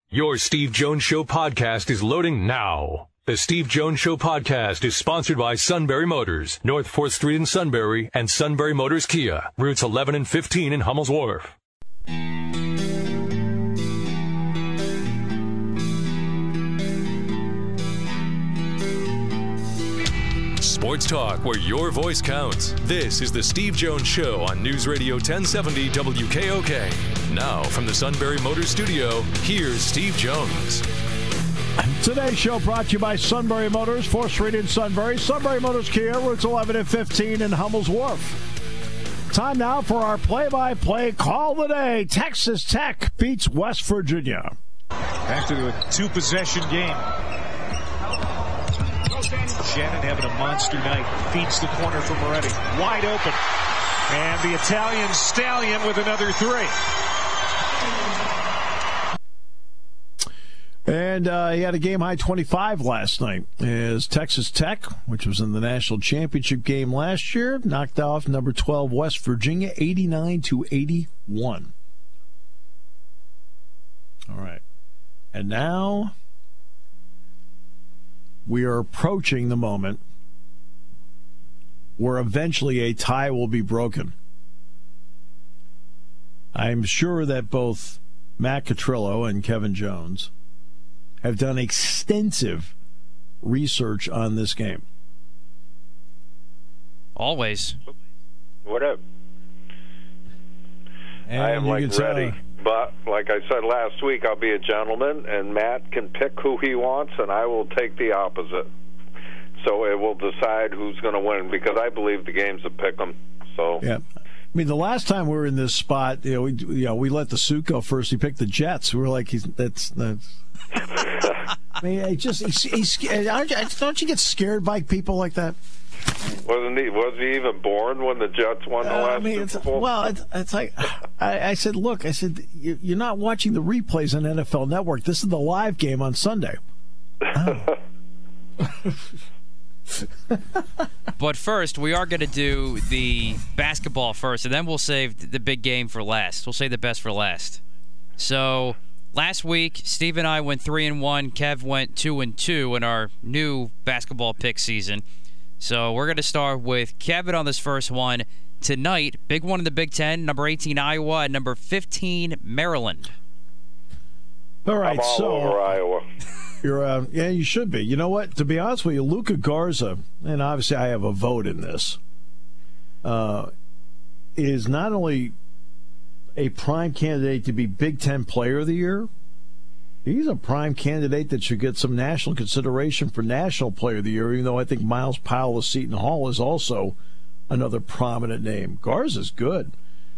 Your Steve Jones Show podcast is loading now. The Steve Jones Show podcast is sponsored by Sunbury Motors, North 4th Street in Sunbury, and Sunbury Motors Kia, routes 11 and 15 in Hummel's Wharf. Sports talk where your voice counts. This is the Steve Jones Show on News Radio 1070 WKOK. Now from the Sunbury Motors Studio, here's Steve Jones. Today's show brought to you by Sunbury Motors, 4th Street in Sunbury, Sunbury Motors Kia, routes 11 and 15 in Hummel's Wharf. Time now for our play-by-play call of the day. Texas Tech beats West Virginia. Back to a two-possession game. Shannon having a monster night. Feeds the corner for Moretti. Wide open. And the Italian Stallion with another three. And he had a game-high 25 last night as Texas Tech, which was in the national championship game last year, knocked off number 12 West Virginia 89-81. All right. And now we are approaching the moment where eventually a tie will be broken. I'm sure that both Matt Catrillo and Kevin Jones have done extensive research on this game. Always. What up? And I am ready. But like I said last week, I'll be a gentleman, and Matt can pick who he wants, and I will take the opposite. So it will decide who's going to win, because I believe the game's a pick 'em. So yeah. I mean, the last time we were in this spot, we let the suit go first. He picked the Jets. We were like, that's. I mean, don't you get scared by people like that? Was he even born when the Jets won the last Super Bowl? Well, it's like I said. Look, I said you're not watching the replays on NFL Network. This is the live game on Sunday. Oh. But first, we are going to do the basketball first, and then we'll save the big game for last. We'll save the best for last. So last week, Steve and I went 3-1. Kev went 2-2 in our new basketball pick season. So we're going to start with Kevin on this first one. Tonight, big one in the Big Ten, number 18 Iowa and number 15 Maryland. All right, I'm all over Iowa. You're, yeah, you should be. You know what? To be honest with you, Luka Garza, and obviously I have a vote in this, is not only a prime candidate to be Big Ten Player of the Year, he's a prime candidate that should get some national consideration for National Player of the Year, even though I think Miles Powell of Seton Hall is also another prominent name. Garza's good.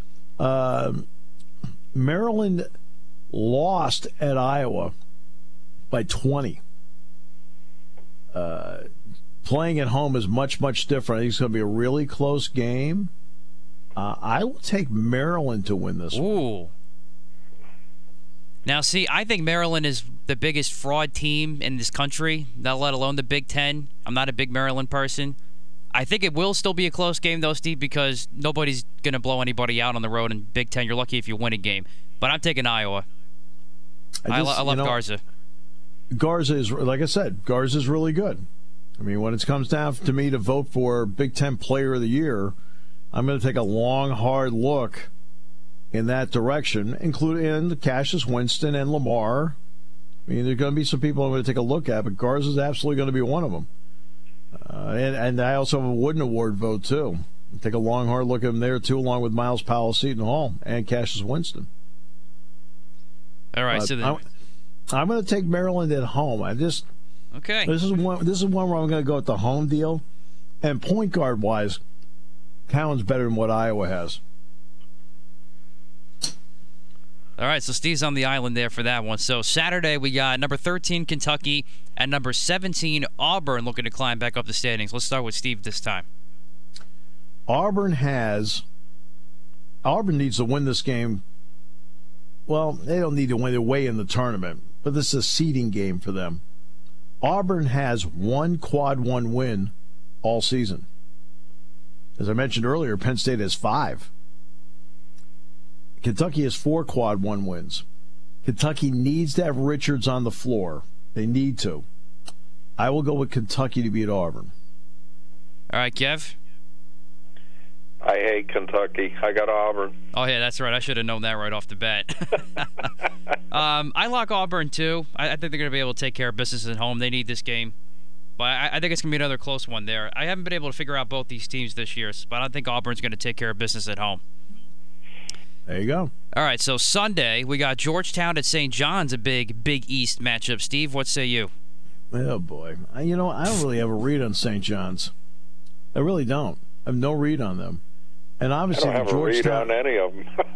Maryland lost at Iowa by 20. Playing at home is much, much different. I think it's going to be a really close game. I will take Maryland to win this one. Ooh. Now, see, I think Maryland is the biggest fraud team in this country, not let alone the Big Ten. I'm not a big Maryland person. I think it will still be a close game, though, Steve, because nobody's going to blow anybody out on the road in Big Ten. You're lucky if you win a game. But I'm taking Iowa. I love Garza. Garza is, like I said, Garza is really good. I mean, when it comes down to me to vote for Big Ten Player of the Year, I'm going to take a long, hard look in that direction, including Cassius Winston and Lamar. I mean, there's going to be some people I'm going to take a look at, but Garza is absolutely going to be one of them. And I also have a Wooden Award vote, too. Take a long, hard look at him there, too, along with Miles Powell, Seton Hall, and Cassius Winston. All right, so then I'm going to take Maryland at home. Okay. This is one where I'm going to go with the home deal. And point guard wise, Cowan's better than what Iowa has. All right, so Steve's on the island there for that one. So Saturday we got number 13 Kentucky and number 17 Auburn looking to climb back up the standings. Let's start with Steve this time. Auburn needs to win this game. Well, they don't need to win. They're way in the tournament, but this is a seeding game for them. Auburn has one quad one win all season. As I mentioned earlier, Penn State has 5. Kentucky has 4 quad one wins. Kentucky needs to have Richards on the floor. They need to. I will go with Kentucky to beat Auburn. All right, Kev? I hate Kentucky. I got Auburn. Oh, yeah, that's right. I should have known that right off the bat. I like Auburn, too. I think they're going to be able to take care of business at home. They need this game. But I think it's going to be another close one there. I haven't been able to figure out both these teams this year, but I think Auburn's going to take care of business at home. There you go. All right, so Sunday, we got Georgetown at St. John's, a big Big East matchup. Steve, what say you? Oh, boy. I don't really have a read on St. John's. I really don't. I have no read on them. And obviously, I don't have a read on any of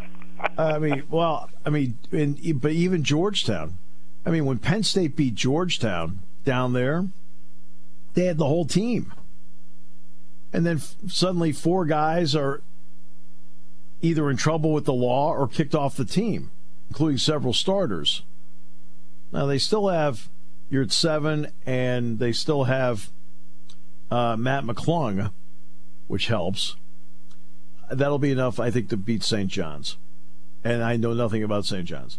them. But even Georgetown. I mean, when Penn State beat Georgetown down there, they had the whole team. And then suddenly 4 guys are either in trouble with the law or kicked off the team, including several starters. Now, they still have Yurt 7, and they still have Matt McClung, which helps. That'll be enough, I think, to beat St. John's. And I know nothing about St. John's.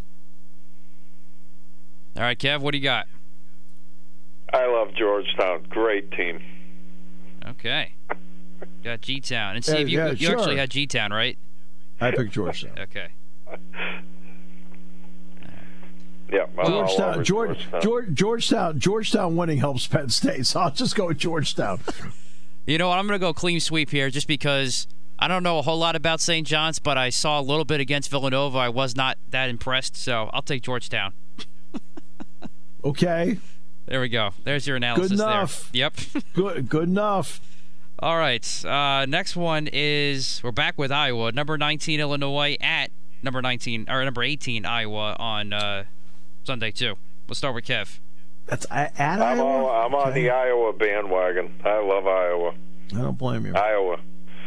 All right, Kev, what do you got? I love Georgetown. Great team. Okay. Got G-Town. And Steve, you sure. actually had G-Town, right? I picked Georgetown. Okay. Yeah, Georgetown winning helps Penn State, so I'll just go with Georgetown. You know what? I'm going to go clean sweep here just because I don't know a whole lot about St. John's, but I saw a little bit against Villanova. I was not that impressed, so I'll take Georgetown. Okay. There we go. There's your analysis. Good enough. There. Yep. Good enough. All right. Next one is we're back with Iowa. Number 19 Illinois at number 18 Iowa on Sunday too. Let's start with Kev. That's at Iowa. I'm on the Iowa bandwagon. I love Iowa. I don't blame you. Iowa.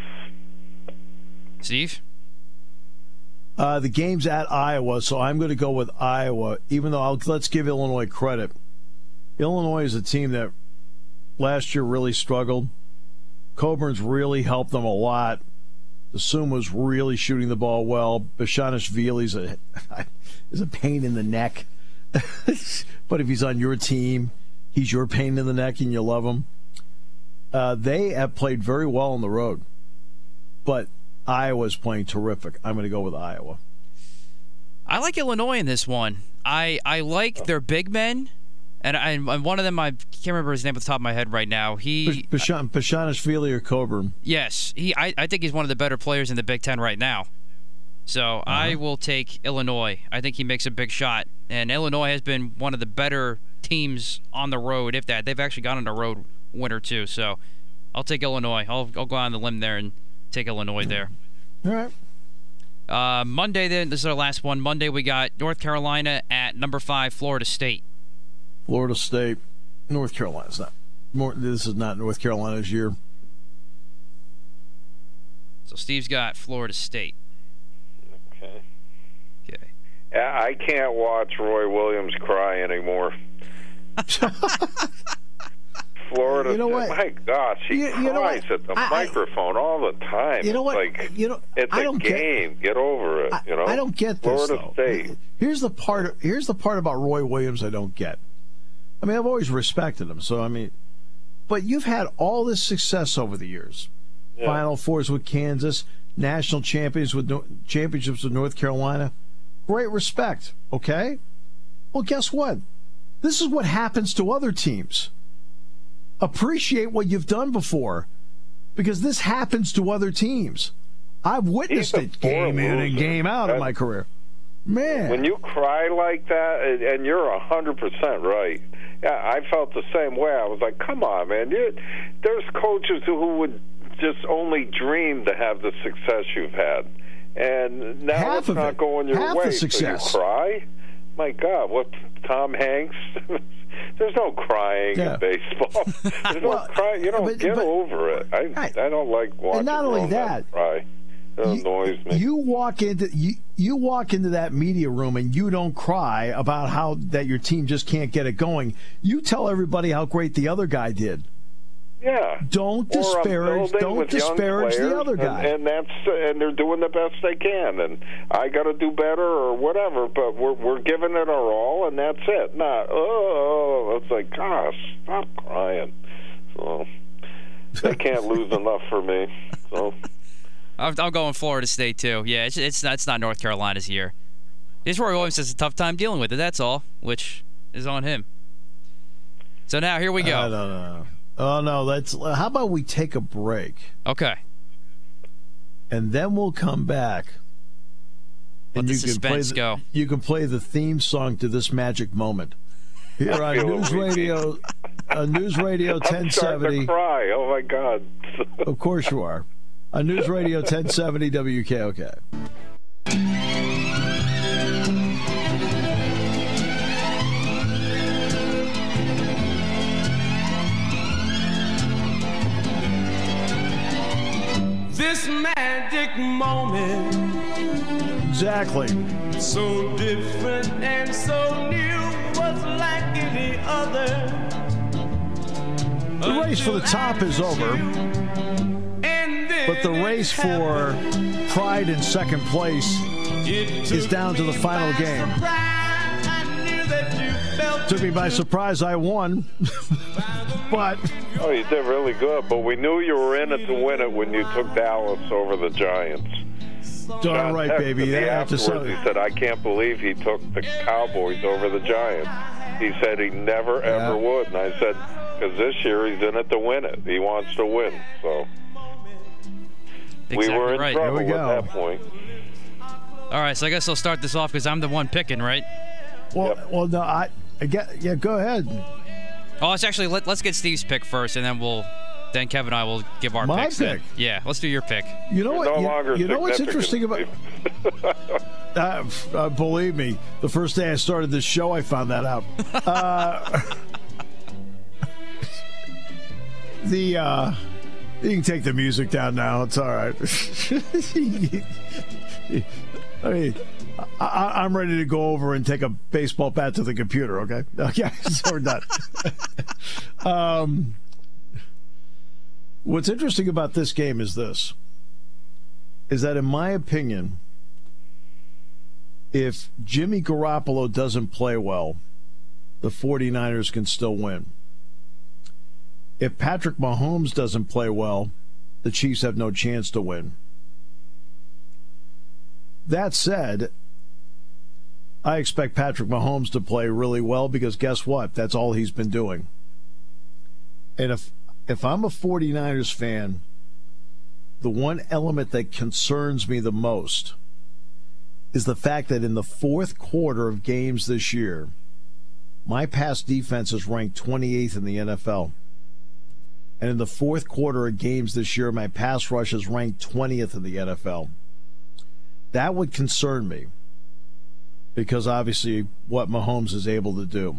Steve? The game's at Iowa, so I'm going to go with Iowa, even though let's give Illinois credit. Illinois is a team that last year really struggled. Coburn's really helped them a lot. The Suma's really shooting the ball well. Bashanishvili is a pain in the neck. But if he's on your team, he's your pain in the neck and you love him. They have played very well on the road. But Iowa's playing terrific. I'm going to go with Iowa. I like Illinois in this one. I like their big men. And one of them, I can't remember his name off the top of my head right now. Bashanishvili or Coburn. Yes. I think he's one of the better players in the Big Ten right now. So I will take Illinois. I think he makes a big shot. And Illinois has been one of the better teams on the road, if that. They've actually gone on a road winner, too. So I'll take Illinois. I'll go on the limb there and take Illinois there. All right. Monday, then, this is our last one. Monday, we got North Carolina at number 5, Florida State. Florida State. North Carolina's not. This is not North Carolina's year. So Steve's got Florida State. Okay. Okay. I can't watch Roy Williams cry anymore. Florida. You know what? My gosh, he cries at the microphone all the time. You know what? It's a game. Get over it. I don't get this. Florida State. Here's the part about Roy Williams I don't get. I mean, I've always respected him. So I mean, but you've had all this success over the years. Yeah. Final Fours with Kansas, national championships with North Carolina. Great respect. Okay. Well, guess what? This is what happens to other teams. Appreciate what you've done before, because this happens to other teams. I've witnessed it game in and game out in my career. Man. When you cry like that, and you're 100% right. Yeah, I felt the same way. I was like, come on, man. There's coaches who would just only dream to have the success you've had. And now it's not going your way, so you cry? My God, what, Tom Hanks? There's no crying in baseball. There's no crying. You don't get over it. I don't like watching. And not only that, cry. It annoys me. You walk into that media room and you don't cry about how that your team just can't get it going. You tell everybody how great the other guy did. Yeah. Don't disparage the other guy. And they're doing the best they can. And I got to do better or whatever. But we're giving it our all, and that's it. Not it's like, gosh, stop crying. So they can't lose enough for me. So I'm going Florida State too. Yeah, it's not North Carolina's year. This Roy Williams has a tough time dealing with it. That's all, which is on him. So now here we go. I don't know. Oh no, how about we take a break? Okay. And then we'll come back. Let the suspense go. You can play the theme song to this magic moment. Here on News Radio 1070. I'm starting to cry. Oh my God. Of course you are. On News Radio 1070 WKOK. This magic moment, exactly. So different and so new, was like any other. The race for the top is over, but the race for pride in second place is down to the final game. Took me by surprise. I won. But you did really good. But we knew you were in it to win it when you took Dallas over the Giants. Darn right, baby. Afterwards, he said, I can't believe he took the Cowboys over the Giants. He said he never, ever would. And I said, because this year he's in it to win it. He wants to win. So we were in trouble at that point. All right, so I guess I'll start this off because I'm the one picking, right? Well, no, go ahead. Oh, it's actually let's get Steve's pick first, and then Kevin and I will give our My picks. pick. Then. Yeah, let's do your pick. You know what? You know what's interesting about? Believe me, the first day I started this show, I found that out. You can take the music down now. It's all right. I mean, I'm ready to go over and take a baseball bat to the computer, okay? Okay, so we're done. What's interesting about this game is that in my opinion, if Jimmy Garoppolo doesn't play well, the 49ers can still win. If Patrick Mahomes doesn't play well, the Chiefs have no chance to win. That said, I expect Patrick Mahomes to play really well because guess what? That's all he's been doing. And if I'm a 49ers fan, the one element that concerns me the most is the fact that in the fourth quarter of games this year, my pass defense is ranked 28th in the NFL. And in the fourth quarter of games this year, my pass rush is ranked 20th in the NFL. That would concern me because obviously what Mahomes is able to do.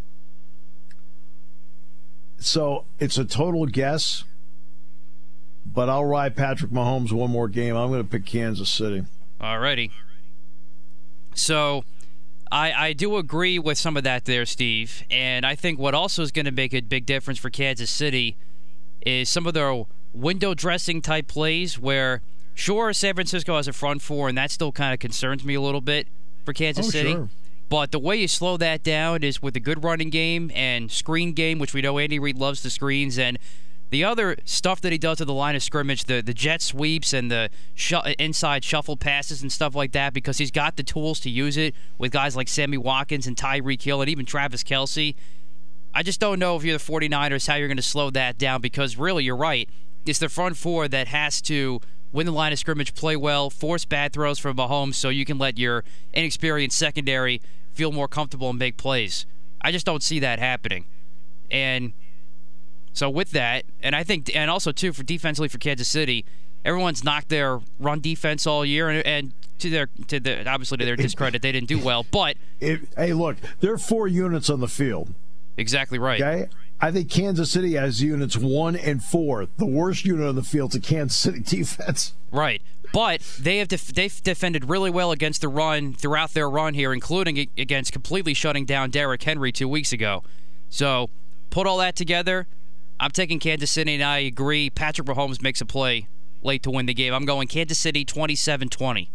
So it's a total guess, but I'll ride Patrick Mahomes one more game. I'm going to pick Kansas City. All righty. So I do agree with some of that there, Steve. And I think what also is going to make a big difference for Kansas City is some of their window dressing type plays where, sure, San Francisco has a front four, and that still kind of concerns me a little bit for Kansas City. Sure. But the way you slow that down is with a good running game and screen game, which we know Andy Reid loves the screens, and the other stuff that he does to the line of scrimmage, the jet sweeps and the inside shuffle passes and stuff like that, because he's got the tools to use it with guys like Sammy Watkins and Tyreek Hill and even Travis Kelce. I just don't know if you're the 49ers how you're going to slow that down because really, you're right. It's the front four that has to win the line of scrimmage, play well, force bad throws from Mahomes so you can let your inexperienced secondary feel more comfortable and make plays. I just don't see that happening. And so with that, and I think, and also too, for defensively for Kansas City, everyone's knocked their run defense all year, and obviously to their discredit, they didn't do well. But hey, look, there are 4 units on the field. Exactly right. Okay, I think Kansas City has units 1 and 4. The worst unit on the field is the Kansas City defense. Right, but they've defended really well against the run throughout their run here, including against completely shutting down Derrick Henry 2 weeks ago. So put all that together, I'm taking Kansas City, and I agree. Patrick Mahomes makes a play late to win the game. I'm going Kansas City 27-20.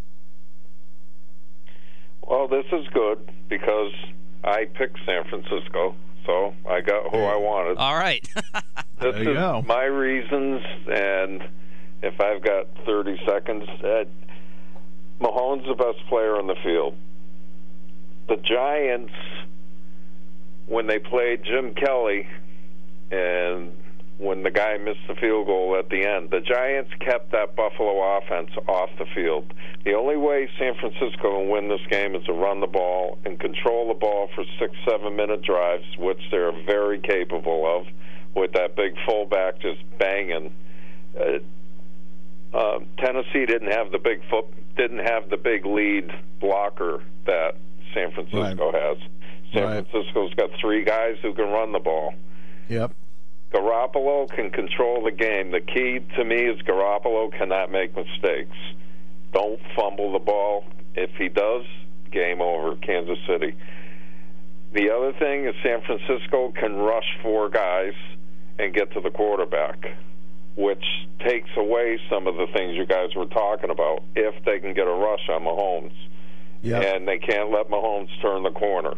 Well, this is good because I picked San Francisco, so I got who I wanted. All right. This is my reasons, and if I've got 30 seconds, Mahomes the best player on the field. The Giants, when they played Jim Kelly, and when the guy missed the field goal at the end, the Giants kept that Buffalo offense off the field. The only way San Francisco can win this game is to run the ball and control the ball for 6-7 minute drives, which they're very capable of, with that big fullback just banging. Tennessee didn't have the big lead blocker that San Francisco has. San Francisco's got 3 guys who can run the ball. Yep. Garoppolo can control the game. The key to me is Garoppolo cannot make mistakes. Don't fumble the ball. If he does, game over, Kansas City. The other thing is San Francisco can rush 4 guys and get to the quarterback, which takes away some of the things you guys were talking about if they can get a rush on Mahomes. Yep. And they can't let Mahomes turn the corner.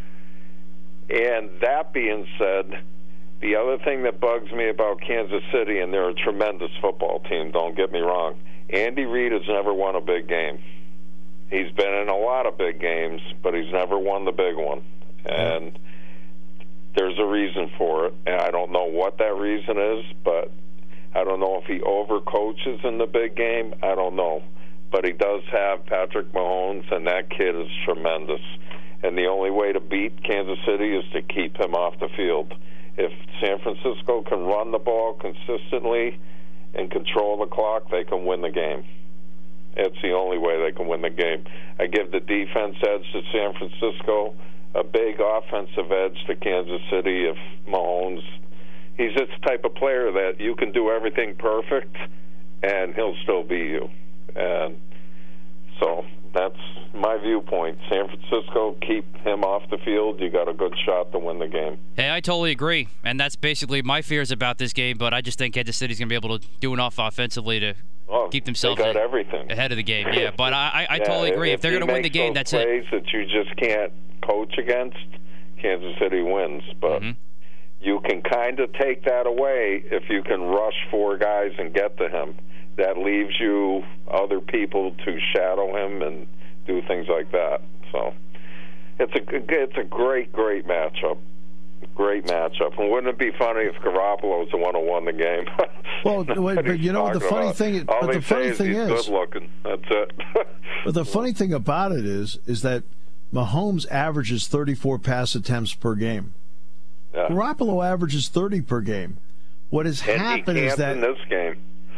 And that being said, the other thing that bugs me about Kansas City, and they're a tremendous football team, don't get me wrong, Andy Reid has never won a big game. He's been in a lot of big games, but he's never won the big one. And there's a reason for it, and I don't know what that reason is, but I don't know if he overcoaches in the big game. I don't know. But he does have Patrick Mahomes, and that kid is tremendous. And the only way to beat Kansas City is to keep him off the field. If San Francisco can run the ball consistently and control the clock, they can win the game. It's the only way they can win the game. I give the defense edge to San Francisco, a big offensive edge to Kansas City. If Mahomes, he's this type of player that you can do everything perfect and he'll still beat you. And so that's my viewpoint. San Francisco, keep him off the field. You got a good shot to win the game. Hey, I totally agree. And that's basically my fears about this game, but I just think Kansas City's going to be able to do enough offensively to keep themselves ahead of the game. Yeah, but I totally agree. If they're going to win the game, that's it. Plays that you just can't coach against, Kansas City wins. But you can kind of take that away if you can rush 4 guys and get to him. That leaves you other people to shadow him and do things like that. So it's a great matchup. Great matchup. And wouldn't it be funny if Garoppolo's the one who won the game? Well, but you know the funny thing. He's is good looking. That's it. But the funny thing about it is that Mahomes averages 34 pass attempts per game. Yeah. Garoppolo averages 30 per game. What has happened is that in this game.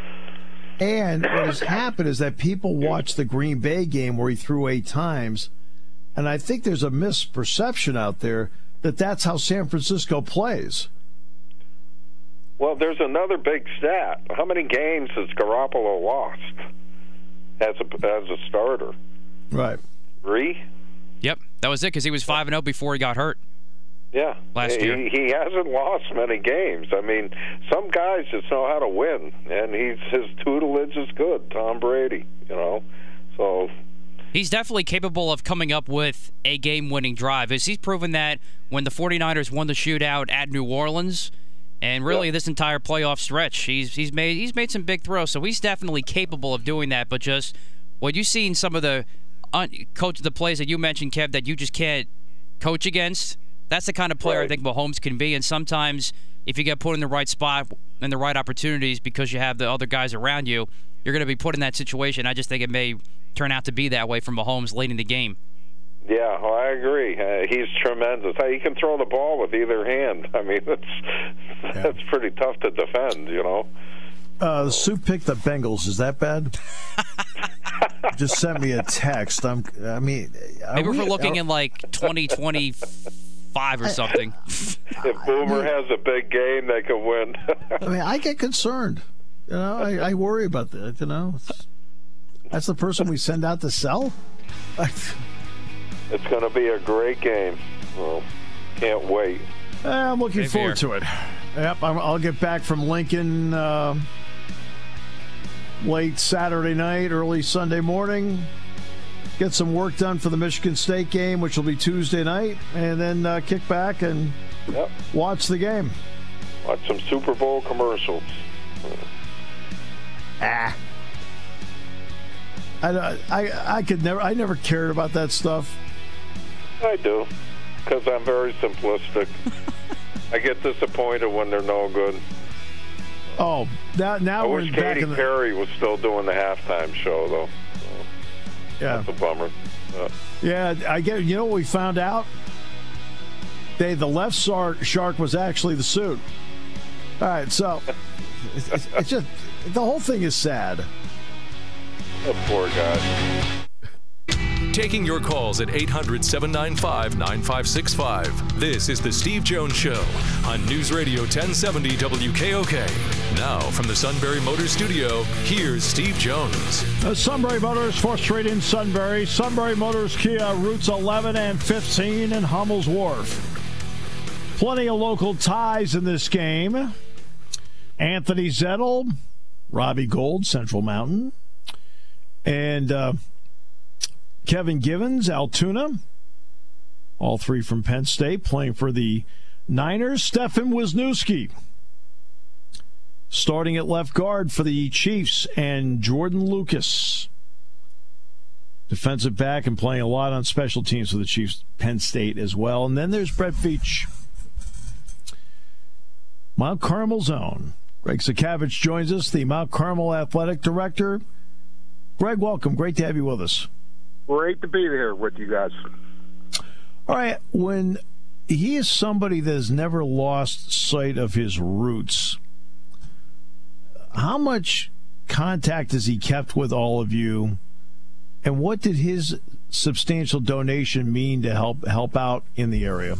And what has happened is that people watch the Green Bay game where he threw 8 times, and I think there's a misperception out there that that's how San Francisco plays. Well, there's another big stat. How many games has Garoppolo lost as a starter? Right. 3? Yep, that was it because he was 5-0 before he got hurt. Yeah, last year. He hasn't lost many games. I mean, some guys just know how to win, and his tutelage is good. Tom Brady, so he's definitely capable of coming up with a game-winning drive. He's proven that when the 49ers won the shootout at New Orleans, and really this entire playoff stretch, he's made some big throws. So he's definitely capable of doing that. But just what you see in some of the plays that you mentioned, Kev, that you just can't coach against. That's the kind of player I think Mahomes can be, and sometimes if you get put in the right spot and the right opportunities because you have the other guys around you, you're going to be put in that situation. I just think it may turn out to be that way for Mahomes late in the game. Yeah, well, I agree. He's tremendous. He can throw the ball with either hand. I mean, that's pretty tough to defend, The Soup picked the Bengals. Is that bad? Just sent me a text. Maybe we're looking in like 2025 or something. If Boomer has a big game, they can win. I get concerned. I worry about that. That's the person we send out to sell. It's going to be a great game. Well, can't wait. I'm looking forward to it. Yep, I'll get back from Lincoln late Saturday night, early Sunday morning. Get some work done for the Michigan State game, which will be Tuesday night, and then kick back and watch the game. Watch some Super Bowl commercials. I never cared about that stuff. I do, because I'm very simplistic. I get disappointed when they're no good. Oh, now I we're wish back Katy Perry was still doing the halftime show, though. Yeah, that's a bummer. Yeah, I get. You know what we found out? The left shark was actually the suit. All right, so it's just the whole thing is sad. Oh, poor guy. Taking your calls at 800-795-9565. This is the Steve Jones Show on News Radio 1070 WKOK. Now, from the Sunbury Motors Studio, here's Steve Jones. Sunbury Motors, 4th Street in Sunbury. Sunbury Motors Kia, routes 11 and 15 in Hummel's Wharf. Plenty of local ties in this game. Anthony Zettel, Robbie Gould, Central Mountain, and Kevin Givens, Altoona, all three from Penn State, playing for the Niners. Stefan Wisniewski, starting at left guard for the Chiefs, and Jordan Lucas, defensive back and playing a lot on special teams for the Chiefs, Penn State as well. And then there's Brett Veach, Mount Carmel's own. Greg Sakavich joins us, the Mount Carmel Athletic Director. Greg, welcome. Great to have you with us. Great to be here with you guys. All right, when he is somebody that has never lost sight of his roots, how much contact has he kept with all of you, and what did his substantial donation mean to help out in the area?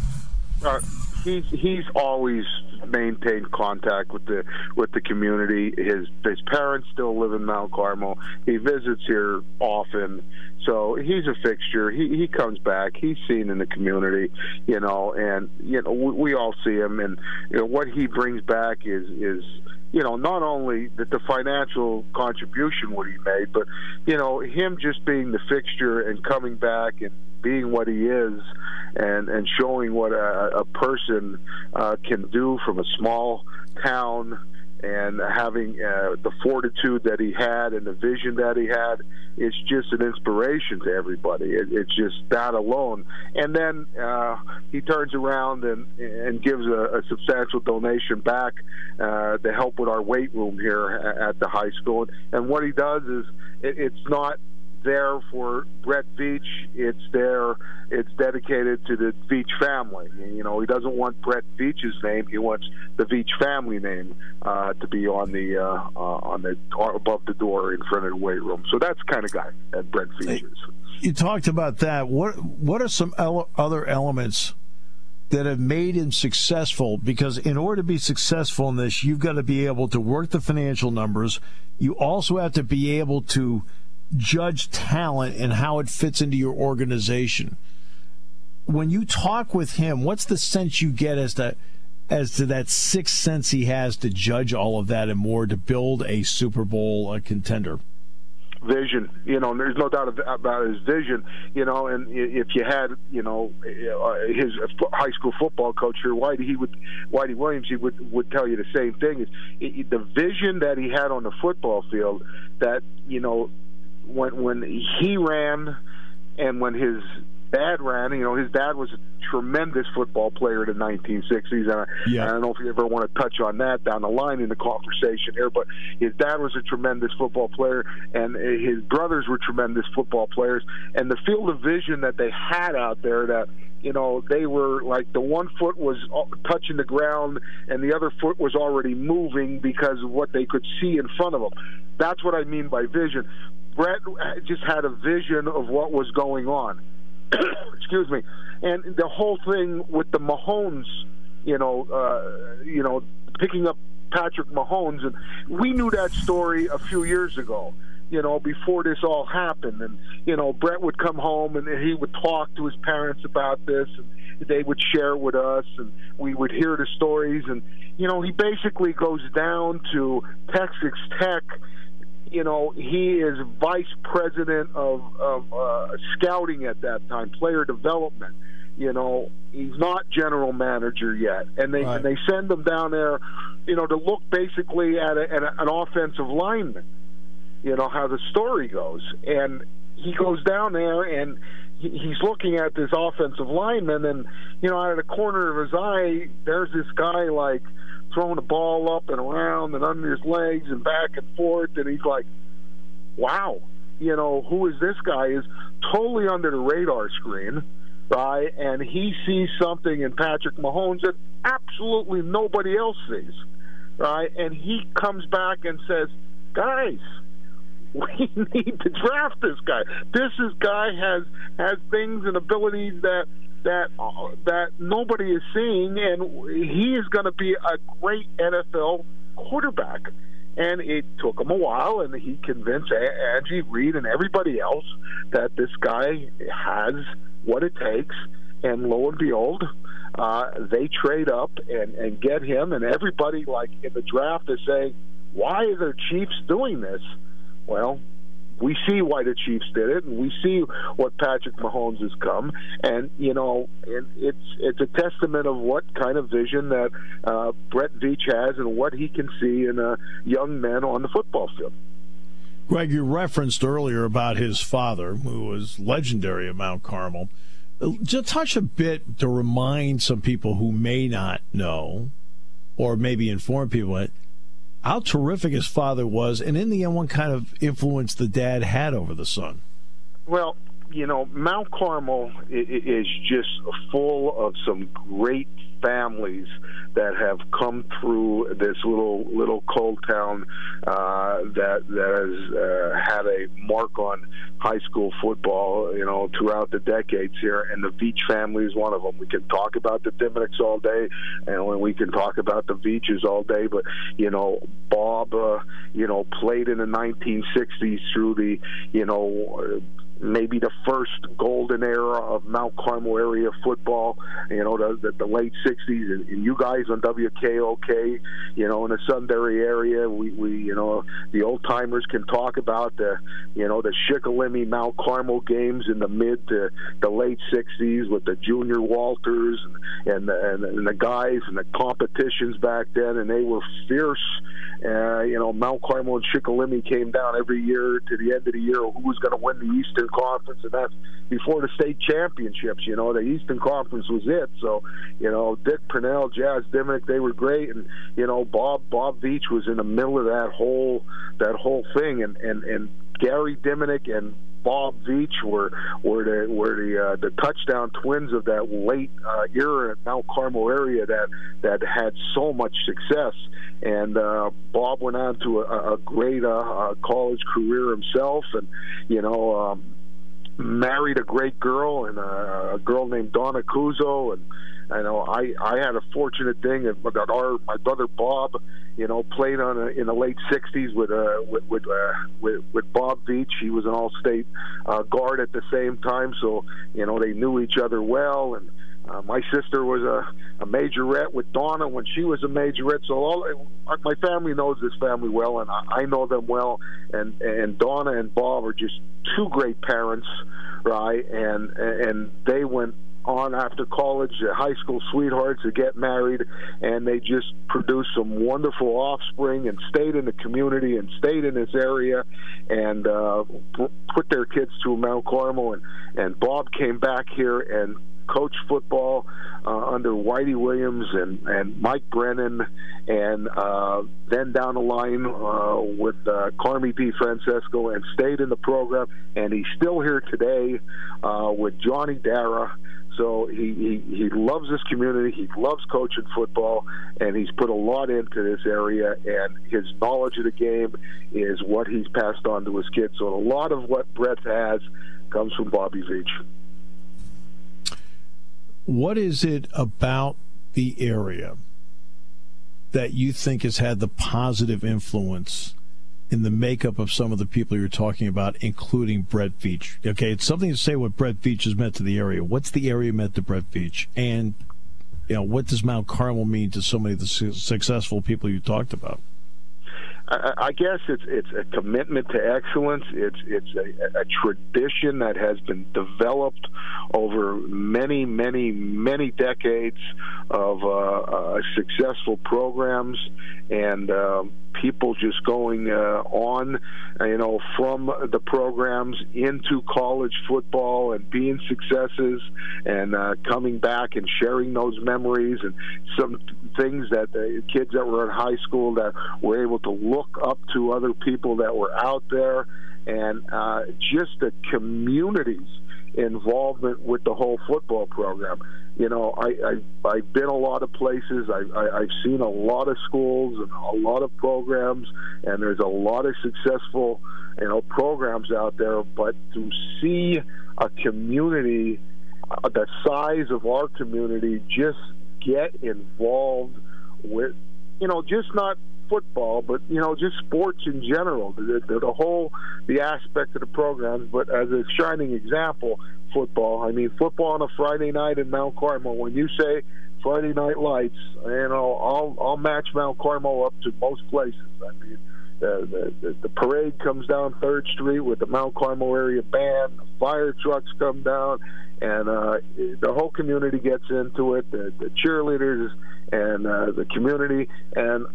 He's always maintained contact with the community. His parents still live in Mount Carmel. He visits here often, so he's a fixture. He comes back. He's seen in the community, and we all see him, and what he brings back is not only the financial contribution what he made, but him just being the fixture and coming back and being what he is, and showing what a person can do from a small town, and having the fortitude that he had and the vision that he had. It's just an inspiration to everybody. It's just that alone. And then he turns around and gives a substantial donation back to help with our weight room here at the high school. And what he does is it's not there for Brett Veach. It's dedicated to the Veach family. He doesn't want Brett Veach's name. He wants the Veach family name to be on the above the door in front of the weight room. So that's the kind of guy that Brett Veach is. You talked about that. What are some other elements that have made him successful? Because in order to be successful in this, you've got to be able to work the financial numbers. You also have to be able to judge talent and how it fits into your organization. When you talk with him, what's the sense you get as to that sixth sense he has to judge all of that and more to build a Super Bowl contender? Vision, there's no doubt about his vision, and if you had, his high school football coach here, Whitey Williams, he would tell you the same thing. The vision that he had on the football field, that, when he ran and when his dad ran, his dad was a tremendous football player in the 1960s, and I don't know if you ever want to touch on that down the line in the conversation here, but his dad was a tremendous football player, and his brothers were tremendous football players, and the field of vision that they had out there, that they were like, the one foot was touching the ground and the other foot was already moving because of what they could see in front of them. That's what I mean by vision. Brett just had a vision of what was going on. Excuse me. And the whole thing with the Mahomes, picking up Patrick Mahomes, and we knew that story a few years ago, before this all happened. And, Brett would come home and he would talk to his parents about this, they would share with us, and we would hear the stories. And he basically goes down to Texas Tech. He is vice president of scouting at that time, player development. He's not general manager yet, and they send him down there, to look basically at an offensive lineman. How the story goes, and he goes down there and he's looking at this offensive lineman, and out of the corner of his eye, there's this guy like throwing the ball up and around and under his legs and back and forth, and he's like, wow, who is this guy? Is totally under the radar screen, right? And he sees something in Patrick Mahomes that absolutely nobody else sees, right? And he comes back and says, guys, we need to draft this guy. This guy has things and abilities that nobody is seeing, and he is going to be a great NFL quarterback. And it took him a while, and he convinced Angie Reid and everybody else that this guy has what it takes. And lo and behold, they trade up and get him. And everybody, like in the draft, is saying, why are the Chiefs doing this? Well, we see why the Chiefs did it, and we see what Patrick Mahomes has come, and it's a testament of what kind of vision that Brett Veach has and what he can see in young men on the football field. Greg, you referenced earlier about his father, who was legendary at Mount Carmel. Just touch a bit to remind some people who may not know, or maybe inform people how terrific his father was, and in the end, what kind of influence the dad had over the son. Well, Mount Carmel is just full of some great families that have come through this little cold town that has had a mark on high school football, throughout the decades here. And the Veach family is one of them. We can talk about the Dimmicks all day, and we can talk about the Veaches all day. But Bob, played in the 1960s through the, maybe the first golden era of Mount Carmel area football, the late 60s, and you guys on WKOK, in the Sunbury area, we the old timers can talk about the Shikellamy Mount Carmel games in the mid to the late 60s with the Junior Walters and the guys and the competitions back then, and they were fierce. Mount Carmel and Shikellamy came down every year to the end of the year who was going to win the Eastern Conference, and that's before the state championships. The Eastern Conference was it. So, Dick Purnell, Jazz Dimmick, they were great, and Bob Veach was in the middle of that whole thing, and Gary Diminick and Bob Veach were the touchdown twins of that late era in Mount Carmel area that had so much success. And Bob went on to a great college career himself, and married a great girl, and a girl named Donna Cuso. And I had a fortunate thing that my brother Bob, played in the late '60s with Bob Veach. He was an all-state guard at the same time, so they knew each other well. And my sister was a majorette with Donna when she was a majorette. So my family knows this family well, and I know them well. And Donna and Bob are just two great parents, right? And they went on after college, high school sweethearts, to get married, and they just produced some wonderful offspring and stayed in the community and stayed in this area and put their kids through Mount Carmel. And Bob came back here and coached football under Whitey Williams and Mike Brennan, and then down the line with Carmi P. Francesco, and stayed in the program. And he's still here today with Johnny Dara. So he loves this community. He loves coaching football, and he's put a lot into this area, and his knowledge of the game is what he's passed on to his kids. So a lot of what Brett has comes from Bobby Veach. What is it about the area that you think has had the positive influence in the makeup of some of the people you're talking about, including Brett Veach. Okay, it's something to say what Brett Veach has meant to the area. What's the area meant to Brett Veach? And, what does Mount Carmel mean to so many of the successful people you talked about? I guess it's a commitment to excellence. It's a tradition that has been developed over many, many, many decades of successful programs and people just going on, from the programs into college football and being successes and coming back and sharing those memories and some things that the kids that were in high school that were able to look up to other people that were out there, and just the community's involvement with the whole football program. I've been a lot of places. I've seen a lot of schools and a lot of programs, and there's a lot of successful, programs out there. But to see a community the size of our community just get involved with, just not football, but just sports in general, the aspect of the programs. But as a shining example, football. Football on a Friday night in Mount Carmel. When you say Friday Night Lights, I'll match Mount Carmel up to most places. The parade comes down 3rd Street with the Mount Carmel area band. The fire trucks come down, and the whole community gets into it. The cheerleaders and the community, and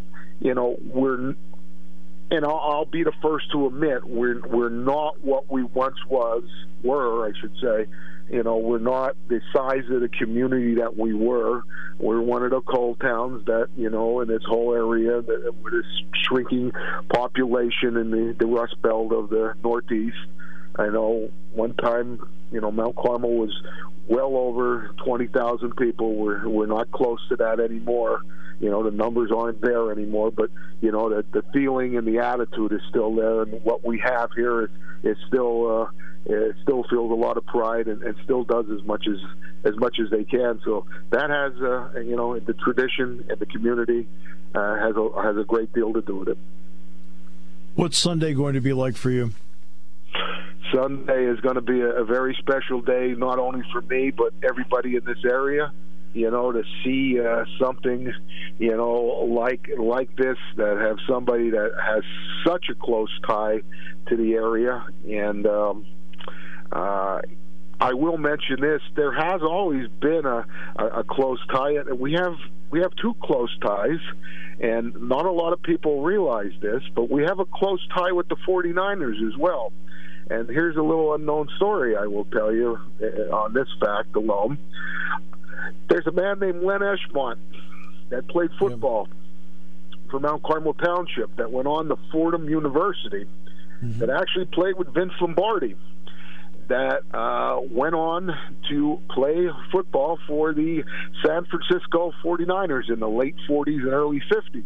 I'll be the first to admit we're not what we once were, I should say. We're not the size of the community that we were. We're one of the coal towns that, in this whole area with this shrinking population in the Rust Belt of the Northeast. I know one time, Mount Carmel was well over 20,000 people. We're not close to that anymore. The numbers aren't there anymore, but the feeling and the attitude is still there, and what we have here is still it still feels a lot of pride and still does as much as they can. So that has the tradition and the community has a great deal to do with it. What's Sunday going to be like for you? Sunday is going to be a very special day, not only for me but everybody in this area. To see something, like this, that have somebody that has such a close tie to the area. And I will mention this: there has always been a close tie. We have two close ties, and not a lot of people realize this, but we have a close tie with the 49ers as well. And here's a little unknown story I will tell you on this fact alone. There's a man named Len Eschmont that played football for Mount Carmel Township that went on to Fordham University, that actually played with Vince Lombardi, that went on to play football for the San Francisco 49ers in the late 40s and early 50s.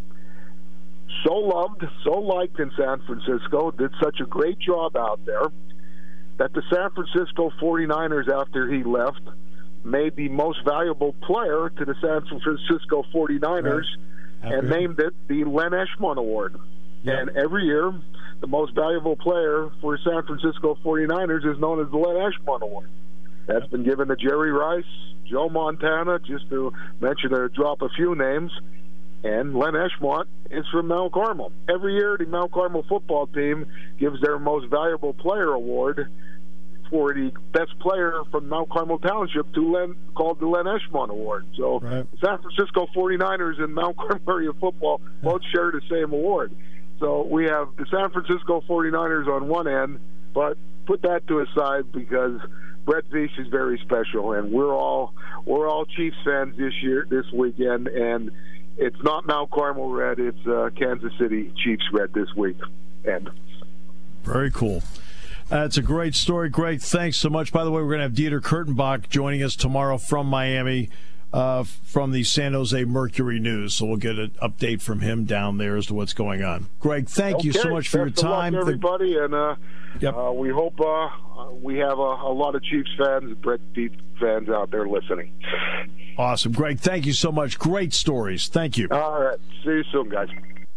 So loved, so liked in San Francisco, did such a great job out there, that the San Francisco 49ers, after he left, made the most valuable player to the San Francisco 49ers and named it the Len Eschmont Award. Yep. And every year, the most valuable player for San Francisco 49ers is known as the Len Eschmont Award. That's been given to Jerry Rice, Joe Montana, just to mention or drop a few names. And Len Eschmont is from Mount Carmel. Every year, the Mount Carmel football team gives their most valuable player award for the best player from Mount Carmel Township called the Len Eschmont Award. So San Francisco 49ers and Mount Carmel area football both share the same award. So we have the San Francisco 49ers on one end, but put that to a side because Brett Veach is very special, and we're all Chiefs fans this weekend, and it's not Mount Carmel red, it's Kansas City Chiefs red this week. And very cool. That's a great story. Greg, thanks so much. By the way, we're going to have Dieter Kurtenbach joining us tomorrow from Miami, from the San Jose Mercury News. So we'll get an update from him down there as to what's going on. Greg, thank you so much for your time. Best of luck, everybody, and we hope we have a lot of Chiefs fans and Brett Veach fans out there listening. Awesome. Greg, thank you so much. Great stories. Thank you. All right. See you soon, guys.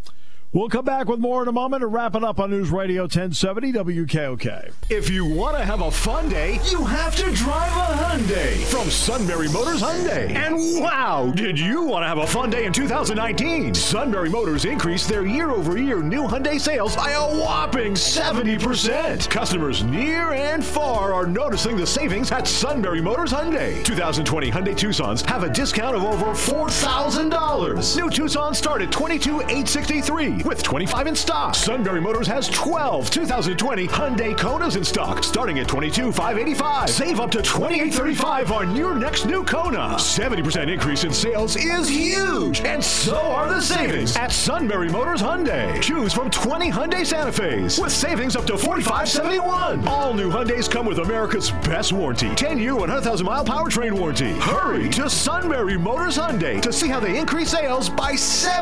We'll come back with more in a moment and wrap it up on News Radio 1070 WKOK. If you want to have a fun day, you have to drive a Hyundai from Sunbury Motors Hyundai. And wow, did you want to have a fun day in 2019? Sunbury Motors increased their year-over-year new Hyundai sales by a whopping 70%. Customers near and far are noticing the savings at Sunbury Motors Hyundai. 2020 Hyundai Tucsons have a discount of over $4,000. New Tucsons start at $22,863. With 25 in stock. Sunbury Motors has 12 2020 Hyundai Konas in stock, starting at $22,585. Save up to $28,35 on your next new Kona. 70% increase in sales is huge, and so are the savings at Sunbury Motors Hyundai. Choose from 20 Hyundai Santa Fe's with savings up to $45.71. All new Hyundais come with America's best warranty, 10-year, 100,000-mile powertrain warranty. Hurry to Sunbury Motors Hyundai to see how they increase sales by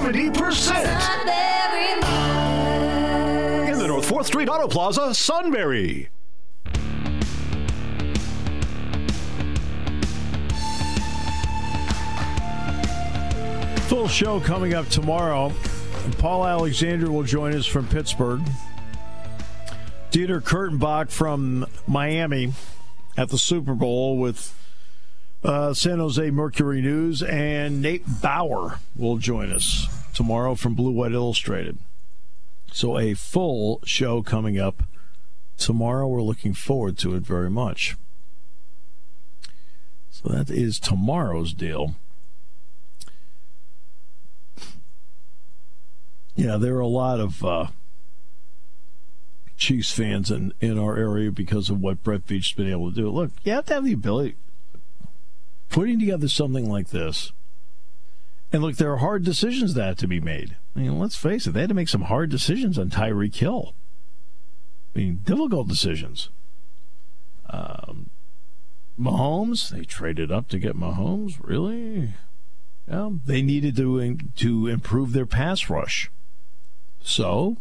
70%. In the North 4th Street Auto Plaza, Sunbury. Full show coming up tomorrow. Paul Alexander will join us from Pittsburgh. Dieter Kurtenbach from Miami at the Super Bowl with San Jose Mercury News, and Nate Bauer will join us tomorrow from Blue White Illustrated. So a full show coming up tomorrow. We're looking forward to it very much. So that is tomorrow's deal. Yeah, there are a lot of Chiefs fans in our area because of what Brett Veach's been able to do. Look, you have to have the ability. Putting together something like this, and look, there are hard decisions that have to be made. I mean, let's face it, they had to make some hard decisions on Tyreek Hill. I mean, difficult decisions. Mahomes, they traded up to get Mahomes, really? Yeah, they needed to improve their pass rush. So,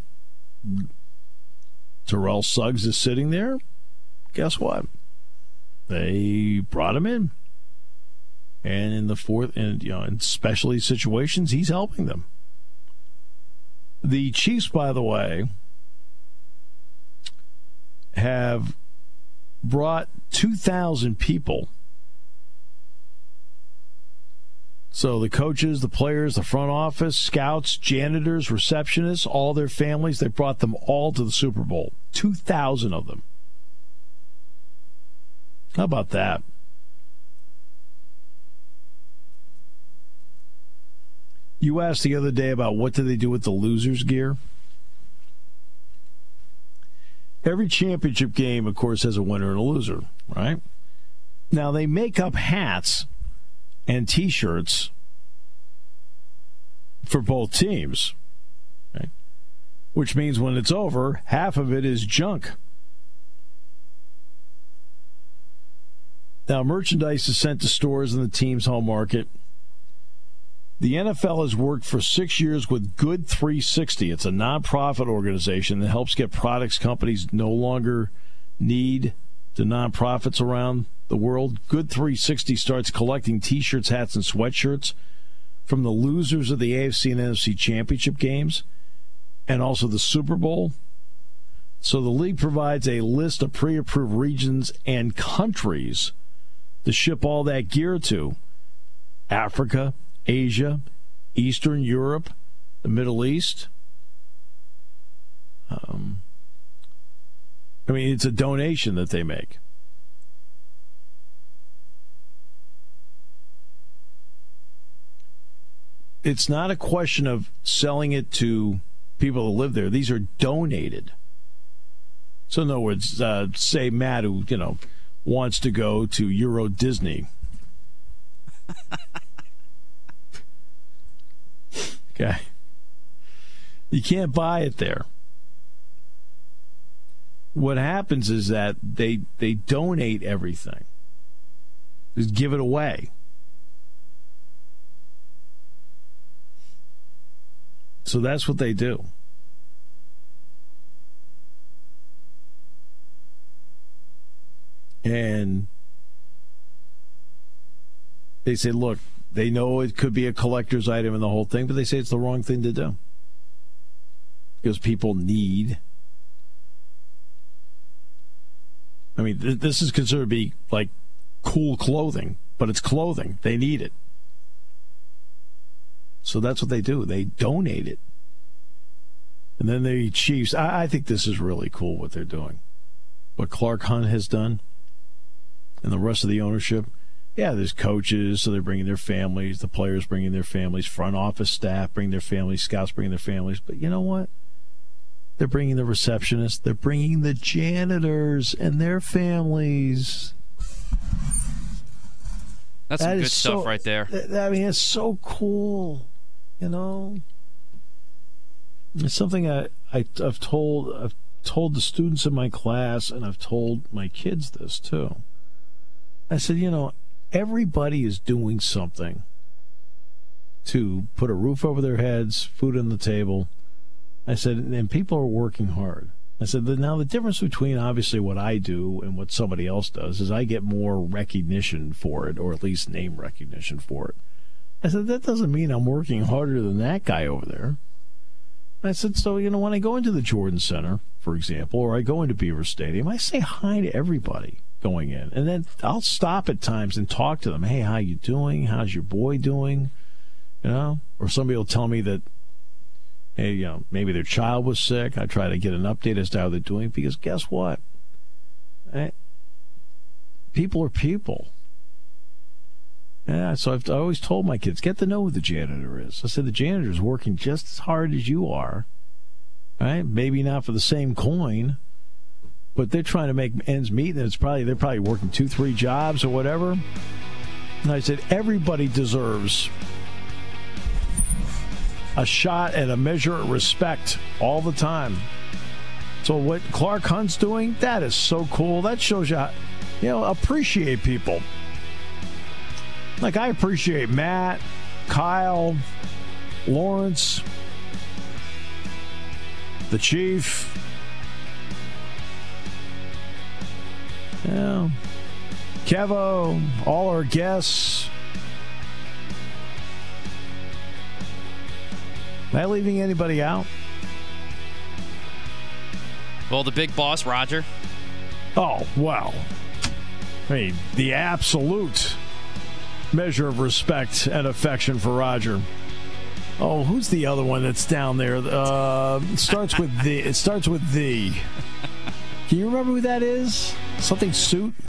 Terrell Suggs is sitting there. Guess what? They brought him in. And in the fourth, and in specialty situations, he's helping them. The Chiefs, by the way, have brought 2,000 people. So the coaches, the players, the front office, scouts, janitors, receptionists, all their families, they brought them all to the Super Bowl. 2,000 of them. How about that? You asked the other day about what do they do with the losers' gear. Every championship game, of course, has a winner and a loser, right? Now, they make up hats and T-shirts for both teams, right? Which means when it's over, half of it is junk. Now, merchandise is sent to stores in the team's home market. The NFL has worked for 6 years with Good 360. It's a nonprofit organization that helps get products companies no longer need to nonprofits around the world. Good 360 starts collecting T-shirts, hats, and sweatshirts from the losers of the AFC and NFC championship games and also the Super Bowl. So the league provides a list of pre-approved regions and countries to ship all that gear to. Africa, Asia, Eastern Europe, the Middle East. I mean, it's a donation that they make. It's not a question of selling it to people that live there. These are donated. So in other words, say Matt, who, wants to go to Euro Disney. Okay. You can't buy it there. What happens is that they donate everything. Just give it away. So that's what they do. And they say, look, they know it could be a collector's item and the whole thing, but they say it's the wrong thing to do. because people need. I mean, this is considered to be like cool clothing, but it's clothing. They need it. So that's what they do. They donate it. And then the Chiefs, I think this is really cool what they're doing. What Clark Hunt has done and the rest of the ownership. Yeah, there's coaches, so they're bringing their families, the players bringing their families, front office staff bring their families, scouts bringing their families. But you know what? They're bringing the receptionists. They're bringing the janitors and their families. That's some good stuff right there. I mean, it's so cool, you know. It's something I've told the students in my class, and I've told my kids this too. I said, you know, everybody is doing something to put a roof over their heads, food on the table. I said, and people are working hard. I said, now the difference between obviously what I do and what somebody else does is I get more recognition for it, or at least name recognition for it. I said, that doesn't mean I'm working harder than that guy over there. I said, so, you know, when I go into the Jordan Center, for example, or I go into Beaver Stadium, I say hi to everybody going in. And then I'll stop at times and talk to them. Hey, how you doing? How's your boy doing? You know? Or somebody will tell me that, hey, you know, maybe their child was sick. I try to get an update as to how they're doing, because guess what? People are people. Yeah, so I've always told my kids, get to know who the janitor is. I said, the janitor is working just as hard as you are, right? Maybe not for the same coin, but they're trying to make ends meet, and they're probably working 2-3 jobs or whatever. And I said, everybody deserves a shot at a measure of respect all the time. So what Clark Hunt's doing, that is so cool. That shows you how, you know, appreciate people. Like, I appreciate Matt, Kyle, Lawrence, the Chief. Yeah. Kevo, all our guests. Am I leaving anybody out? Well, the big boss, Roger. Oh, wow. I mean, the absolute measure of respect and affection for Roger. Oh, who's the other one that's down there? It starts with the. Can you remember who that is? Something Suit?